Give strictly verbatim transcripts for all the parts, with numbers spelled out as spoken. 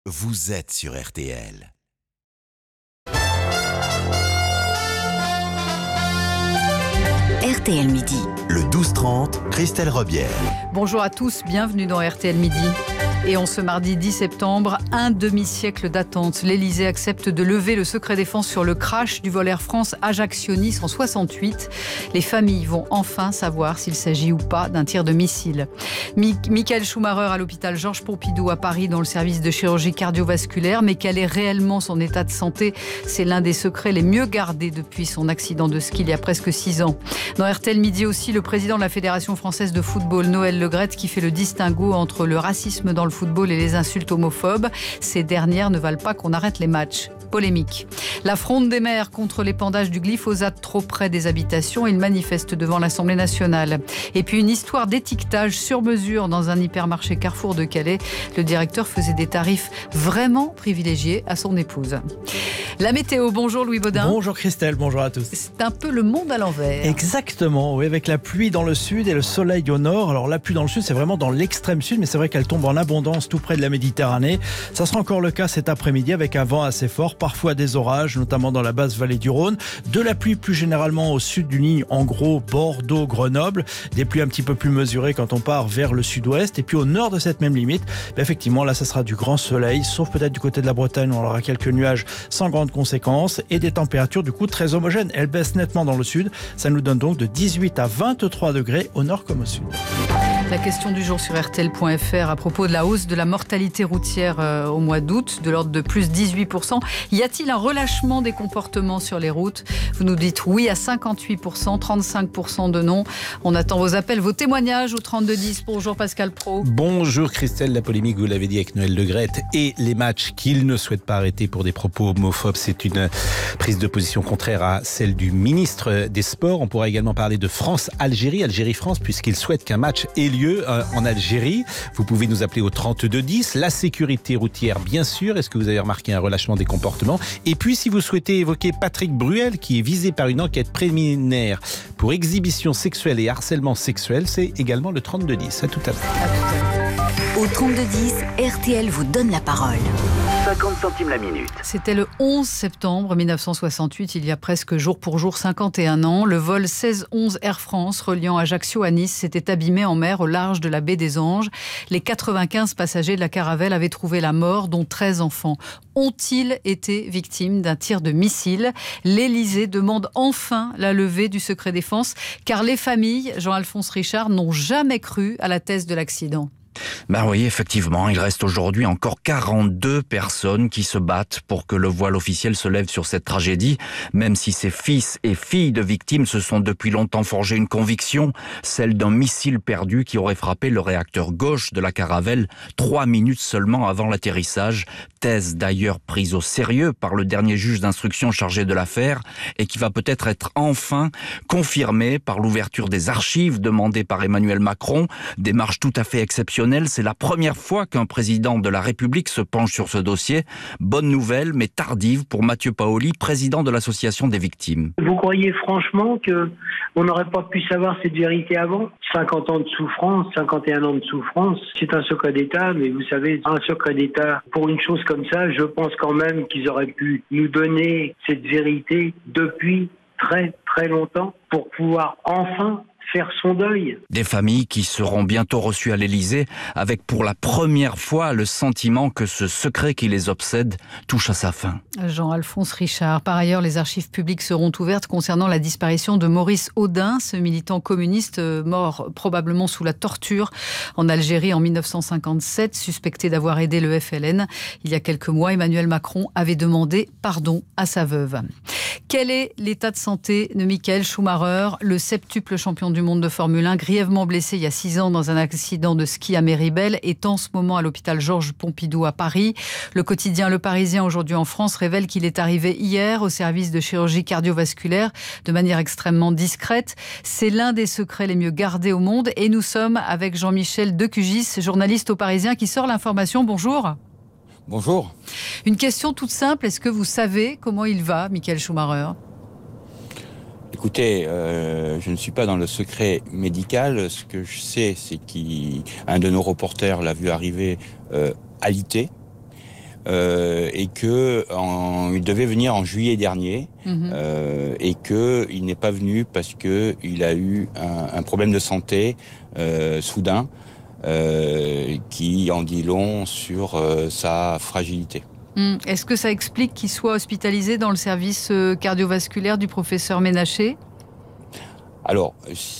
vous êtes sur R T L. R T L Midi. Le douze trente, Christelle Rebière. Bonjour à tous, bienvenue dans R T L Midi. Et en ce mardi dix septembre, un demi-siècle d'attente. L'Élysée accepte de lever le secret défense sur le crash du vol Air France Ajaccio-Nice en soixante-huit. Les familles vont enfin savoir s'il s'agit ou pas d'un tir de missile. Michael Schumacher à l'hôpital Georges Pompidou à Paris dans le service de chirurgie cardiovasculaire. Mais quel est réellement son état de santé ? C'est l'un des secrets les mieux gardés depuis son accident de ski il y a presque six ans. Dans R T L Midi aussi, le président de la Fédération française de football, Noël Le Graët, qui fait le distinguo entre le racisme dans le football et les insultes homophobes. Ces dernières ne valent pas qu'on arrête les matchs. Polémique. La fronde des maires contre l'épandage du glyphosate trop près des habitations. Ils manifestent devant l'Assemblée nationale. Et puis une histoire d'étiquetage sur mesure dans un hypermarché Carrefour de Calais. Le directeur faisait des tarifs vraiment privilégiés à son épouse. La météo, bonjour Louis Baudin. Bonjour Christelle, bonjour à tous. C'est un peu le monde à l'envers. Exactement, oui, avec la pluie dans le sud et le soleil au nord. Alors la pluie dans le sud, c'est vraiment dans l'extrême sud, mais c'est vrai qu'elle tombe en abondance tout près de la Méditerranée. Ça sera encore le cas cet après-midi avec un vent assez fort, parfois des orages, notamment dans la basse vallée du Rhône. De la pluie plus généralement au sud d'une ligne, en gros Bordeaux, Grenoble. Des pluies un petit peu plus mesurées quand on part vers le sud-ouest. Et puis au nord de cette même limite, ben effectivement là ça sera du grand soleil, sauf peut-être du côté de la Bretagne où on aura quelques nuages sans grande conséquences et des températures du coup très homogènes. Elles baissent nettement dans le sud. Ça nous donne donc de dix-huit à vingt-trois degrés au nord comme au sud. La question du jour sur R T L point F R à propos de la hausse de la mortalité routière euh, au mois d'août, de l'ordre de plus dix-huit pour cent. Y a-t-il un relâchement des comportements sur les routes ? Vous nous dites oui à cinquante-huit pour cent, trente-cinq pour cent de non. On attend vos appels, vos témoignages au trente-deux dix. Bonjour Pascal Praud. Bonjour Christelle, la polémique, vous l'avez dit avec Noël Le Graët et les matchs qu'il ne souhaite pas arrêter pour des propos homophobes. C'est une prise de position contraire à celle du ministre des Sports. On pourra également parler de France-Algérie, Algérie-France, puisqu'il souhaite qu'un match ait lieu en Algérie. Vous pouvez nous appeler au trente-deux dix. La sécurité routière, bien sûr. Est-ce que vous avez remarqué un relâchement des comportements ? Et puis, si vous souhaitez évoquer Patrick Bruel, qui est visé par une enquête préliminaire pour exhibition sexuelle et harcèlement sexuel, c'est également le trente-deux dix. À tout à l'heure. Au trente-deux dix, R T L vous donne la parole. cinquante centimes la minute. C'était le onze septembre mille neuf cent soixante-huit, il y a presque jour pour jour cinquante et un ans. Le vol seize onze Air France reliant Ajaccio à Nice s'était abîmé en mer au large de la baie des Anges. Les quatre-vingt-quinze passagers de la Caravelle avaient trouvé la mort, dont treize enfants. Ont-ils été victimes d'un tir de missile ? L'Élysée demande enfin la levée du secret défense, car les familles, Jean-Alphonse Richard, n'ont jamais cru à la thèse de l'accident. Ben oui, effectivement, il reste aujourd'hui encore quarante-deux personnes qui se battent pour que le voile officiel se lève sur cette tragédie, même si ces fils et filles de victimes se sont depuis longtemps forgé une conviction, celle d'un missile perdu qui aurait frappé le réacteur gauche de la Caravelle trois minutes seulement avant l'atterrissage, thèse d'ailleurs prise au sérieux par le dernier juge d'instruction chargé de l'affaire et qui va peut-être être enfin confirmée par l'ouverture des archives demandées par Emmanuel Macron, démarche tout à fait exceptionnelle. C'est la première fois qu'un président de la République se penche sur ce dossier. Bonne nouvelle, mais tardive pour Mathieu Paoli, président de l'association des victimes. Vous croyez franchement qu'on n'aurait pas pu savoir cette vérité avant ? cinquante ans de souffrance, cinquante et un ans de souffrance, c'est un secret d'État, mais vous savez, un secret d'État, pour une chose comme ça, je pense quand même qu'ils auraient pu nous donner cette vérité depuis très très longtemps pour pouvoir enfin faire son deuil. Des familles qui seront bientôt reçues à l'Élysée avec pour la première fois le sentiment que ce secret qui les obsède touche à sa fin. Jean-Alphonse Richard. Par ailleurs, les archives publiques seront ouvertes concernant la disparition de Maurice Audin, ce militant communiste mort probablement sous la torture en Algérie en mille neuf cent cinquante-sept, suspecté d'avoir aidé le F L N. Il y a quelques mois, Emmanuel Macron avait demandé pardon à sa veuve. Quel est l'état de santé de Michael Schumacher, le septuple champion du monde de Formule un, grièvement blessé il y a six ans dans un accident de ski à Méribel, est en ce moment à l'hôpital Georges Pompidou à Paris. Le quotidien Le Parisien aujourd'hui en France révèle qu'il est arrivé hier au service de chirurgie cardiovasculaire de manière extrêmement discrète. C'est l'un des secrets les mieux gardés au monde et nous sommes avec Jean-Michel Decugis, journaliste au Parisien qui sort l'information. Bonjour. Bonjour. Une question toute simple, est-ce que vous savez comment il va, Michael Schumacher ? Écoutez, euh, je ne suis pas dans le secret médical. Ce que je sais, c'est qu'un de nos reporters l'a vu arriver euh, alité. euh, et que en, il devait venir en juillet dernier mmh. euh, et que il n'est pas venu parce que il a eu un, un problème de santé euh, soudain euh, qui en dit long sur euh, sa fragilité. Mmh. Est-ce que ça explique qu'il soit hospitalisé dans le service cardiovasculaire du professeur Ménacher ? Alors,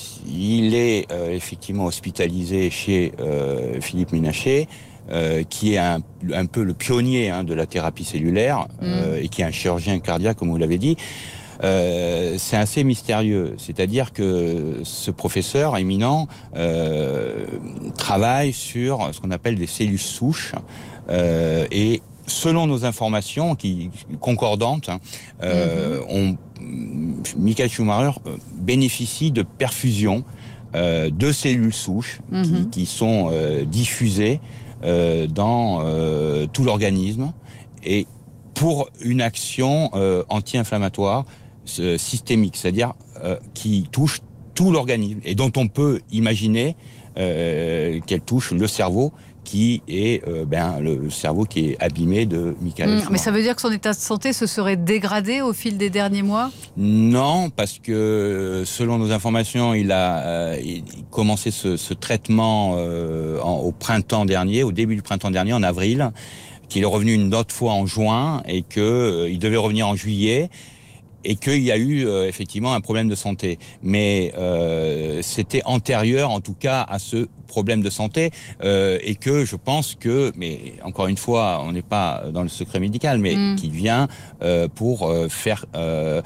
il est euh, effectivement hospitalisé chez euh, Philippe Ménacher, euh, qui est un, un peu le pionnier hein, de la thérapie cellulaire euh, mmh. et qui est un chirurgien cardiaque, comme vous l'avez dit. Euh, c'est assez mystérieux. C'est-à-dire que ce professeur éminent euh, travaille sur ce qu'on appelle des cellules souches euh, et selon nos informations qui concordantes, euh, mm-hmm. on, Michael Schumacher bénéficie de perfusions euh, de cellules souches mm-hmm. qui, qui sont euh, diffusées euh, dans euh, tout l'organisme et pour une action euh, anti-inflammatoire euh, systémique, c'est-à-dire euh, qui touche tout l'organisme et dont on peut imaginer euh, qu'elle touche le cerveau, qui est euh, ben, le cerveau qui est abîmé de Michael Schumacher. Mmh, mais ça veut dire que son état de santé se serait dégradé au fil des derniers mois ? Non, parce que selon nos informations, il a euh, il commencé ce, ce traitement euh, en, au printemps dernier, au début du printemps dernier, en avril, qu'il est revenu une autre fois en juin et qu'il euh, devait revenir en juillet. Et qu'il y a eu euh, effectivement un problème de santé. Mais euh, c'était antérieur, en tout cas, à ce problème de santé. Euh, et que je pense que, mais encore une fois, on n'est pas dans le secret médical, mais mmh. qu'il vient euh, pour euh, faire euh,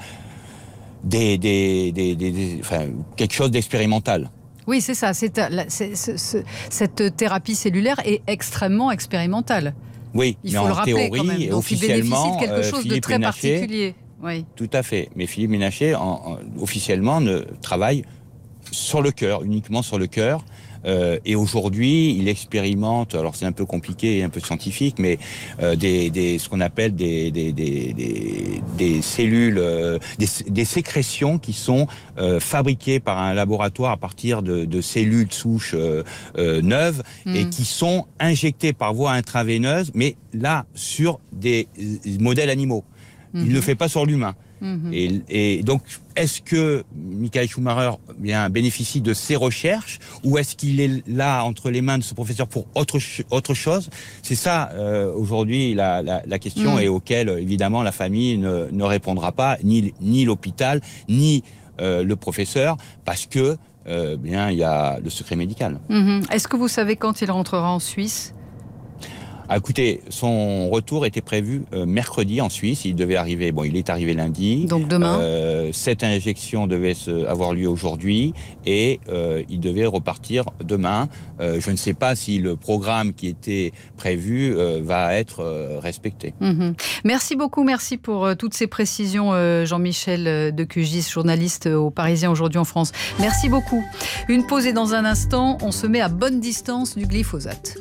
des, des, des, des, des, enfin, quelque chose d'expérimental. Oui, c'est ça. C'est, c'est, c'est, c'est, cette thérapie cellulaire est extrêmement expérimentale. Oui, il mais faut en le rappeler théorie, quand même. Donc officiellement, il bénéficie de quelque chose euh, de très Ménacher, particulier. Oui. Tout à fait. Mais Philippe Ménacher, en, en, officiellement, ne travaille sur le cœur, uniquement sur le cœur. Euh, et aujourd'hui, il expérimente, alors c'est un peu compliqué et un peu scientifique, mais euh, des, des, ce qu'on appelle des, des, des, des, des cellules, euh, des, des sécrétions qui sont euh, fabriquées par un laboratoire à partir de, de cellules souches euh, euh, neuves mmh. et qui sont injectées par voie intraveineuse, mais là, sur des euh, modèles animaux. Il ne le fait pas sur l'humain. Mmh. Et, et donc, est-ce que Michael Schumacher bien, bénéficie de ces recherches ou est-ce qu'il est là entre les mains de ce professeur pour autre, autre chose ? C'est ça, euh, aujourd'hui, la, la, la question mmh. et auquel, évidemment, la famille ne, ne répondra pas, ni, ni l'hôpital, ni euh, le professeur, parce que, euh, bien, il y a le secret médical. Mmh. Est-ce que vous savez quand il rentrera en Suisse ? Ah, écoutez, son retour était prévu euh, mercredi en Suisse. Il devait arriver, bon, il est arrivé lundi. Donc demain. Euh, cette injection devait se, avoir lieu aujourd'hui et euh, il devait repartir demain. Euh, je ne sais pas si le programme qui était prévu euh, va être euh, respecté. Mmh. Merci beaucoup, merci pour euh, toutes ces précisions, euh, Jean-Michel Decugis, journaliste au Parisien aujourd'hui en France. Merci beaucoup. Une pause et dans un instant, on se met à bonne distance du glyphosate.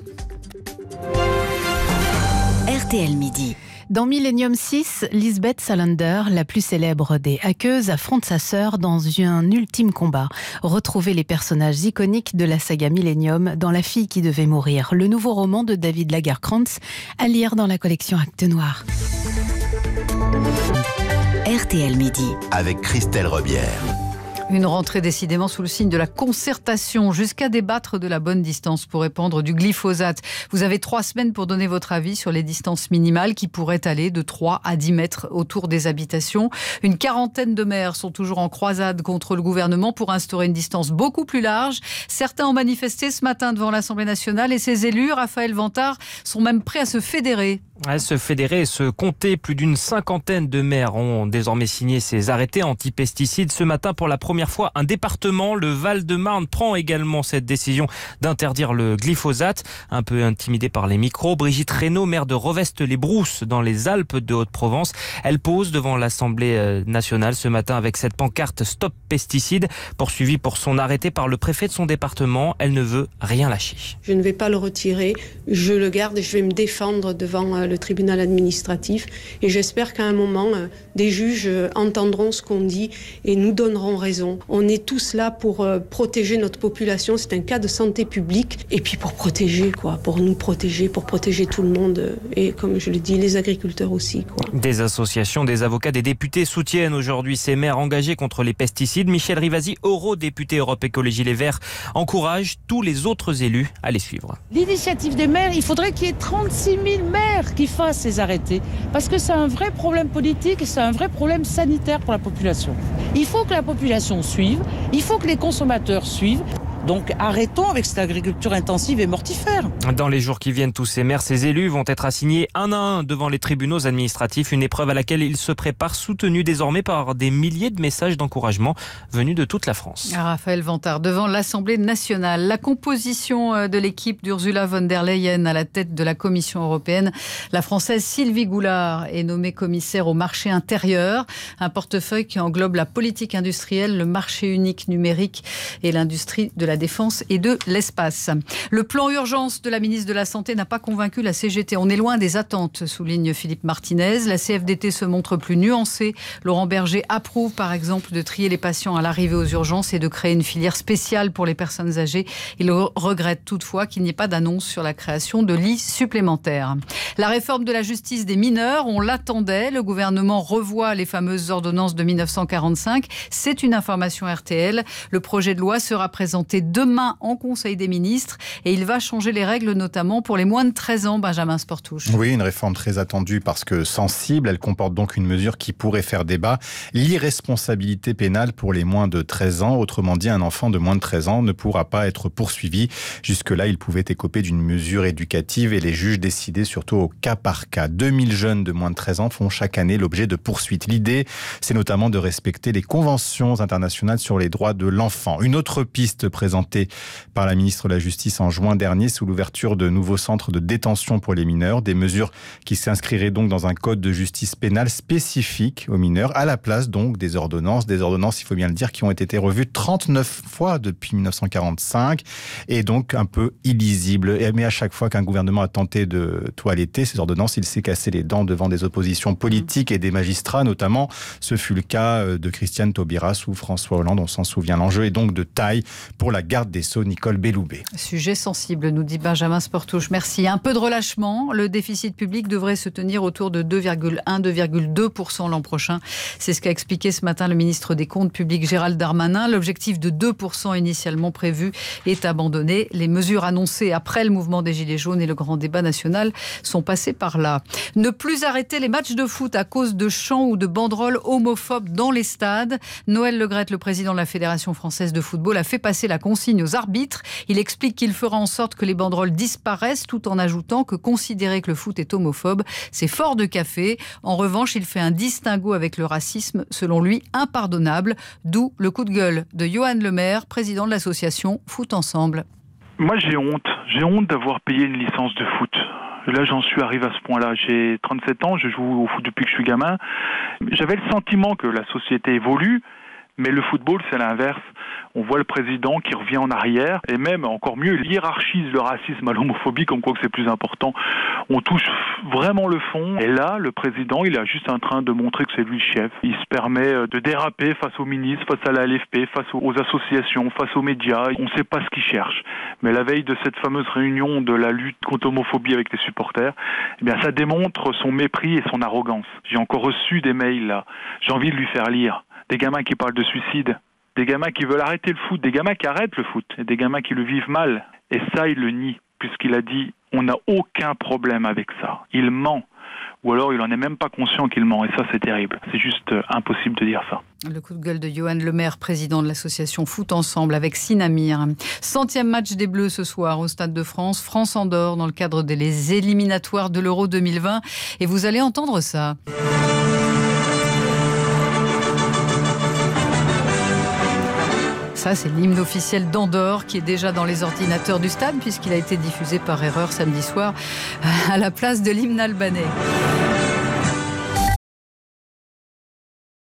R T L Midi. Dans Millennium six, Lisbeth Salander, la plus célèbre des hackeuses, affronte sa sœur dans un ultime combat. Retrouvez les personnages iconiques de la saga Millennium dans La fille qui devait mourir, le nouveau roman de David Lagercrantz, à lire dans la collection Actes Noirs. R T L Midi. Avec Christelle Rebière. Une rentrée décidément sous le signe de la concertation, jusqu'à débattre de la bonne distance pour répandre du glyphosate. Vous avez trois semaines pour donner votre avis sur les distances minimales qui pourraient aller de trois à dix mètres autour des habitations. Une quarantaine de maires sont toujours en croisade contre le gouvernement pour instaurer une distance beaucoup plus large. Certains ont manifesté ce matin devant l'Assemblée nationale et ses élus, Raphaël Vantard, sont même prêts à se fédérer. Ouais, se fédérer et se compter. Plus d'une cinquantaine de maires ont désormais signé ces arrêtés anti-pesticides. Ce matin, pour la première fois, un département, le Val-de-Marne, prend également cette décision d'interdire le glyphosate. Un peu intimidée par les micros, Brigitte Reynaud, maire de Revest-les-Brousses, dans les Alpes de Haute-Provence, elle pose devant l'Assemblée nationale ce matin avec cette pancarte « Stop pesticides », poursuivie pour son arrêté par le préfet de son département. Elle ne veut rien lâcher. Je ne vais pas le retirer, je le garde et je vais me défendre devant le tribunal administratif. Et j'espère qu'à un moment, euh, des juges euh, entendront ce qu'on dit et nous donneront raison. On est tous là pour euh, protéger notre population. C'est un cas de santé publique. Et puis pour protéger, quoi, pour nous protéger, pour protéger tout le monde. Euh, et comme je le dis, les agriculteurs aussi, quoi. Des associations, des avocats, des députés soutiennent aujourd'hui ces maires engagés contre les pesticides. Michel Rivasi, eurodéputé Europe Écologie Les Verts, encourage tous les autres élus à les suivre. L'initiative des maires, il faudrait qu'il y ait trente-six mille maires qui fassent ces arrêtés. Parce que c'est un vrai problème politique et c'est un vrai problème sanitaire pour la population. Il faut que la population suive, il faut que les consommateurs suivent. Donc arrêtons avec cette agriculture intensive et mortifère. Dans les jours qui viennent, tous ces maires, ces élus vont être assignés un à un devant les tribunaux administratifs. Une épreuve à laquelle ils se préparent, soutenus désormais par des milliers de messages d'encouragement venus de toute la France. Raphaël Vantard, devant l'Assemblée nationale. La composition de l'équipe d'Ursula von der Leyen à la tête de la Commission européenne. La Française Sylvie Goulard est nommée commissaire au marché intérieur. Un portefeuille qui englobe la politique industrielle, le marché unique numérique et l'industrie de la la défense et de l'espace. Le plan urgence de la ministre de la Santé n'a pas convaincu la C G T. On est loin des attentes, souligne Philippe Martinez. La C F D T se montre plus nuancée. Laurent Berger approuve par exemple de trier les patients à l'arrivée aux urgences et de créer une filière spéciale pour les personnes âgées. Il regrette toutefois qu'il n'y ait pas d'annonce sur la création de lits supplémentaires. La réforme de la justice des mineurs, on l'attendait. Le gouvernement revoit les fameuses ordonnances de mille neuf cent quarante-cinq. C'est une information R T L. Le projet de loi sera présenté demain en Conseil des ministres et il va changer les règles notamment pour les moins de treize ans. Benjamin Sportouche. Oui, une réforme très attendue parce que sensible. Elle comporte donc une mesure qui pourrait faire débat. L'irresponsabilité pénale pour les moins de treize ans. Autrement dit, un enfant de moins de treize ans ne pourra pas être poursuivi. Jusque-là, il pouvait écoper d'une mesure éducative et les juges décidaient surtout au cas par cas. deux mille jeunes de moins de treize ans font chaque année l'objet de poursuites. L'idée, c'est notamment de respecter les conventions internationales sur les droits de l'enfant. Une autre piste présentée par la ministre de la Justice en juin dernier sous l'ouverture de nouveaux centres de détention pour les mineurs. Des mesures qui s'inscriraient donc dans un code de justice pénale spécifique aux mineurs, à la place donc des ordonnances. Des ordonnances, il faut bien le dire, qui ont été revues trente-neuf fois depuis mille neuf cent quarante-cinq et donc un peu illisibles. Mais à chaque fois qu'un gouvernement a tenté de toiletter ces ordonnances, il s'est cassé les dents devant des oppositions politiques et des magistrats notamment. Ce fut le cas de Christiane Taubira ou François Hollande, on s'en souvient. L'enjeu est donc de taille pour la garde des Sceaux, Nicole Belloubet. Sujet sensible, nous dit Benjamin Sportouche. Merci. Un peu de relâchement. Le déficit public devrait se tenir autour de deux virgule un à deux virgule deux pour cent l'an prochain. C'est ce qu'a expliqué ce matin le ministre des Comptes publics Gérald Darmanin. L'objectif de deux pour cent initialement prévu est abandonné. Les mesures annoncées après le mouvement des Gilets jaunes et le grand débat national sont passées par là. Ne plus arrêter les matchs de foot à cause de chants ou de banderoles homophobes dans les stades. Noël Le Graët, le président de la Fédération française de football, a fait passer la consigne aux arbitres. Il explique qu'il fera en sorte que les banderoles disparaissent tout en ajoutant que considérer que le foot est homophobe, c'est fort de café. En revanche, il fait un distinguo avec le racisme, selon lui, impardonnable. D'où le coup de gueule de Johan Lemaire, président de l'association Foot Ensemble. Moi, j'ai honte. J'ai honte d'avoir payé une licence de foot. Là, j'en suis arrivé à ce point-là. J'ai trente-sept ans, je joue au foot depuis que je suis gamin. J'avais le sentiment que la société évolue, mais le football, c'est l'inverse. On voit le président qui revient en arrière et même, encore mieux, il hiérarchise le racisme à l'homophobie comme quoi que c'est plus important. On touche vraiment le fond. Et là, le président, il est juste en train de montrer que c'est lui le chef. Il se permet de déraper face aux ministres, face à la L F P, face aux associations, face aux médias. On ne sait pas ce qu'il cherche. Mais la veille de cette fameuse réunion de la lutte contre l'homophobie avec les supporters, eh bien, ça démontre son mépris et son arrogance. J'ai encore reçu des mails là. J'ai envie de lui faire lire. Des gamins qui parlent de suicide, des gamins qui veulent arrêter le foot, des gamins qui arrêtent le foot, et des gamins qui le vivent mal. Et ça, il le nie, puisqu'il a dit « on n'a aucun problème avec ça ». Il ment. Ou alors il n'en est même pas conscient qu'il ment. Et ça, c'est terrible. C'est juste impossible de dire ça. Le coup de gueule de Johan Lemaire, président de l'association Foot Ensemble, avec Sinamir. Centième match des Bleus ce soir au Stade de France. France-Andorre dans le cadre des éliminatoires de l'Euro deux mille vingt. Et vous allez entendre ça. Ça, c'est l'hymne officiel d'Andorre qui est déjà dans les ordinateurs du stade puisqu'il a été diffusé par erreur samedi soir à la place de l'hymne albanais.